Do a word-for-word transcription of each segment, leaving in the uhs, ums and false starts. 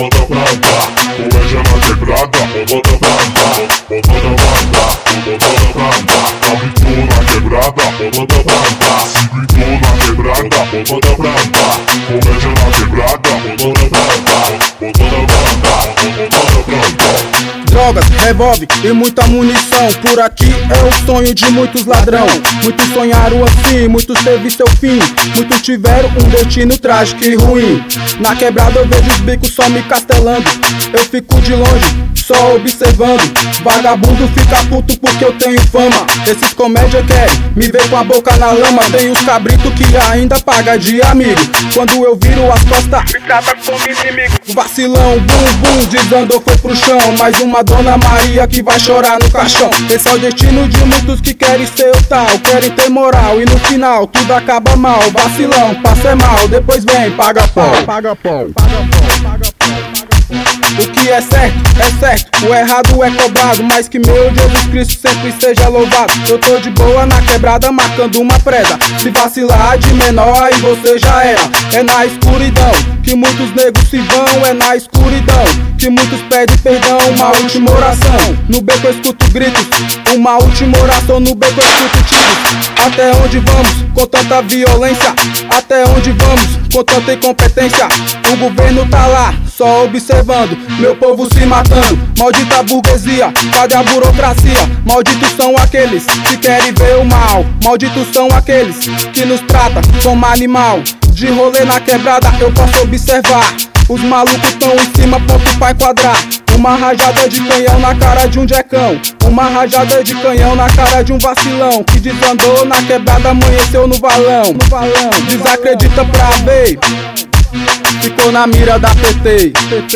bota pra andar. Comédia na quebrada, bota pra andar. Bota pra andar, bota pra andar. Cabritou na quebrada, bota pra andar. Se gritou na quebrada, bota pra andar. Comédia na quebrada, bota pra andar. Bota pra andar, bota pra andar. Drogas, revólver e muita munição. Por aqui é o sonho de muitos ladrão. Muitos sonharam assim, muitos teve seu fim. Muitos tiveram um destino trágico e ruim. Na quebrada eu vejo os bicos só me castelando. Eu fico de longe, só observando. Vagabundo fica puto porque eu tenho fama. Esses comédia querem me ver com a boca na lama. Tem os cabritos que ainda paga de amigo. Quando eu viro as costas, me trata como inimigo. Vacilão, bum bum, desandou, foi pro chão. Mais uma Dona Maria que vai chorar no caixão. Esse é o destino de muitos que querem ser o tal, querem ter moral e no final tudo acaba mal. Vacilão, passa é mal, depois vem, paga pau. Paga pau, paga pau, paga pau. O que é certo, é certo, o errado é cobrado. Mas que meu Jesus Cristo sempre seja louvado. Eu tô de boa na quebrada marcando uma presa. Se vacilar de menor aí você já era. É na escuridão que muitos negros se vão. É na escuridão que muitos pedem perdão. Uma última oração, no beco eu escuto gritos. Uma última oração, no beco eu escuto tiros. Até onde vamos com tanta violência? Até onde vamos com tanta incompetência? O governo tá lá só observando, meu povo se matando. Maldita burguesia, cadê a burocracia? Malditos são aqueles que querem ver o mal. Malditos são aqueles que nos tratam como animal. De rolê na quebrada eu posso observar. Os malucos tão em cima, ponto pra enquadrar. Uma rajada de canhão na cara de um jecão. Uma rajada de canhão na cara de um vacilão que desandou na quebrada, amanheceu no valão. No valão, desacredita pra ver. Ficou na mira da P T.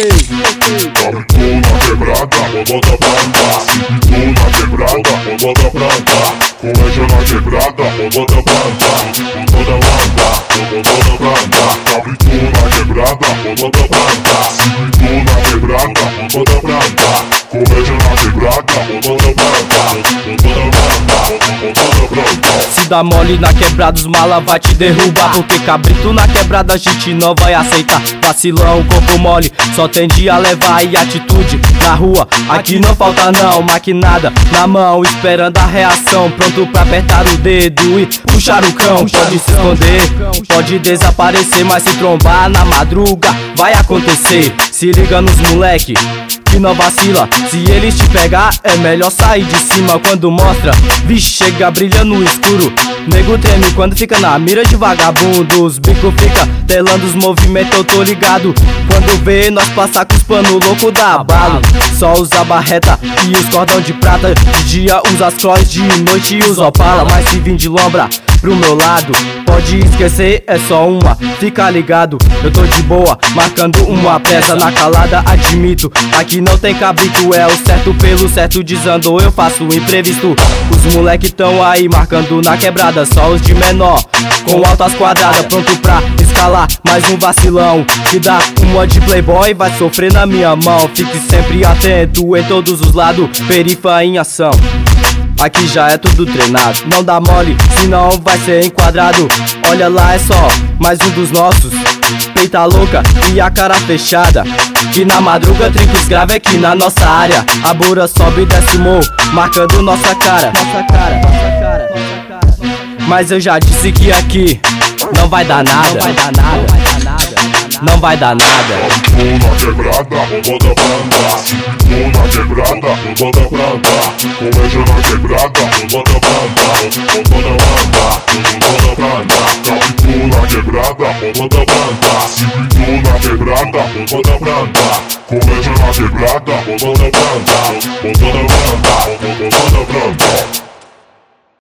Cabritou na quebrada, bota pra andar. Se gritou na quebrada, bota pra andar. Comédia na quebrada, bota pra andar. Bota pra andar, bota pra andar. Cabritou na quebrada, bota pra andar. Se gritou na quebrada, bota pra andar. Comédia na quebrada, bota pra andar. Bota pra andar, bota pra andar. Se dá mole na quebrada, os mala vai te derrubar. Porque cabrito na quebrada a gente não vai aceitar. Vacilão, corpo mole, só tende a levar e atitude na rua. Aqui não falta não, maquinada na mão, esperando a reação. Pronto pra apertar o dedo e puxar o cão. Pode se esconder, pode desaparecer, mas se trombar na madruga vai acontecer. Se liga nos moleque que não vacila. Se eles te pegar, é melhor sair de cima. Quando mostra, vixe, chega, brilha no escuro. Nego treme quando fica na mira de vagabundo. Os bico fica telando os movimentos, eu tô ligado. Quando vê, nós passa com os pano louco da bala. Só usa barreta e os cordão de prata. De dia usa as clós, de noite usa opala. Mas se vir de lombra pro meu lado, pode esquecer, é só uma, fica ligado. Eu tô de boa, marcando uma presa na calada, admito. Aqui não tem cabrito, é o certo pelo certo. Desandou, eu faço o imprevisto. Os moleque tão aí marcando na quebrada, só os de menor, com altas quadradas. Pronto pra escalar mais um vacilão que dá uma de playboy, vai sofrer na minha mão. Fique sempre atento em todos os lados, perifa em ação. Aqui já é tudo treinado, não dá mole, senão vai ser enquadrado. Olha lá, é só mais um dos nossos, peita louca e a cara fechada. Que na madruga trinca os grave aqui na nossa área. A bura sobe e desce morro, marcando nossa cara. Nossa cara, nossa cara, nossa cara. Mas eu já disse que aqui não vai dar nada. Não vai dar nada, não vai dar nada. Cabritou na quebrada, bota pra andar. Se gritou na quebrada, bota pra andar. Comédia na quebrada, bota pra andar. Bota pra andar, bota pra andar. Cabritou na quebrada, bota pra andar. Se gritou na quebrada, bota pra andar. Comédia na quebrada, bota pra andar. Bota pra andar, bota pra andar.